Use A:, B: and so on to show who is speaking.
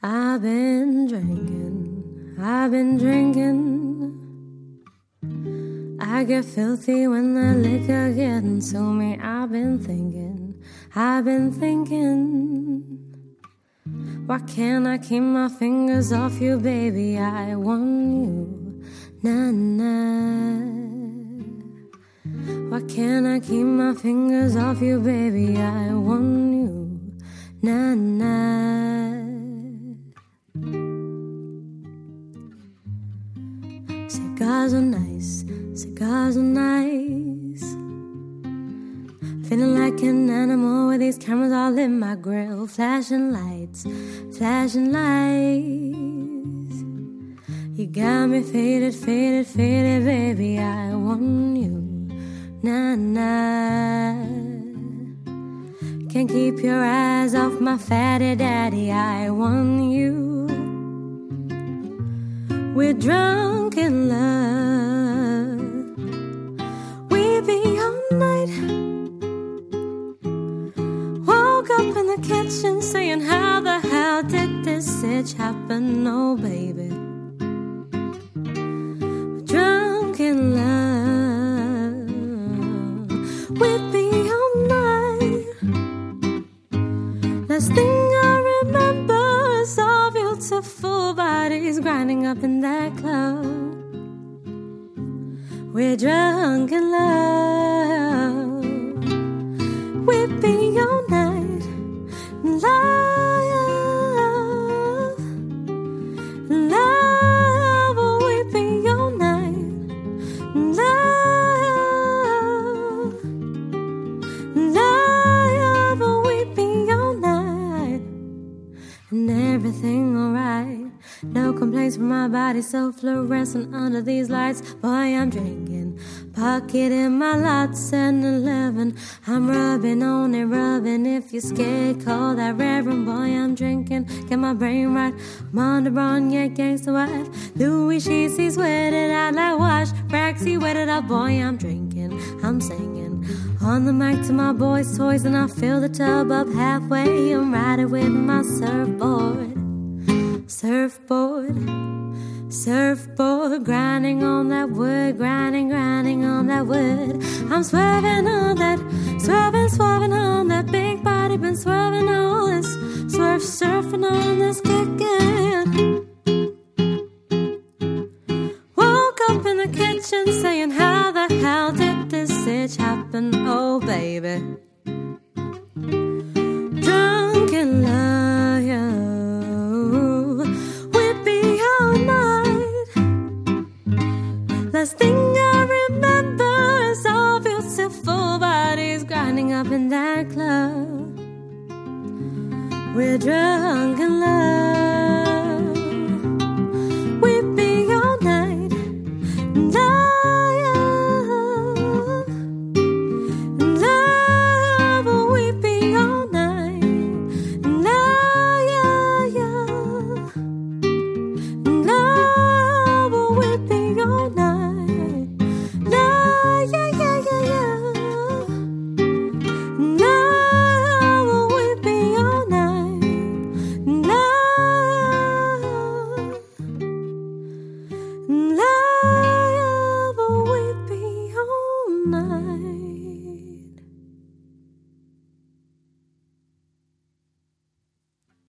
A: I've been drinking, I get filthy when the liquor getting to me. I've been thinking, why can't I keep my fingers off you, baby? I want you, nah. Why can't I keep my fingers off you, baby? I want you, nah. Cigars are nice. Feeling like an animal with these cameras all in my grill. Flashing lights. You got me faded, baby. I want you, nah. Can't keep your eyes off my fatty daddy. I want you. We're drunk in love. We be all night. Woke up in the kitchen saying, how the hell did this sitch happen? Oh, baby. We're drunk in love. We be all night. Last thing I remember is our beautiful bodies grinding up in that club. We're drunk in love. We be all night. Love, we be all night. Love, we be all night. And everything alright. No complaints from my body, so fluorescent under these lights. Boy, I'm drinking, pocket in my lot, 7-Eleven. I'm rubbing on it, if you're scared, call that reverend. Boy, I'm drinking, get my brain right. Monderon, yeah, gangsta wife. Louis sheets, he's wetted out like wash. Brax, he wetted up. Boy, I'm drinking, I'm singing on the mic to my boys' toys, and I fill the tub up halfway. I'm riding with my surfboard, grinding on that wood, grinding on that wood. I'm swerving on that, swerving on that big body, been swerving all this, surfing on this kicking. Woke up in the kitchen saying, how the hell did this sitch happen? Oh, baby. Drunk in love. Last thing I remember is all beautiful bodies grinding up in that club. We're drunk in love.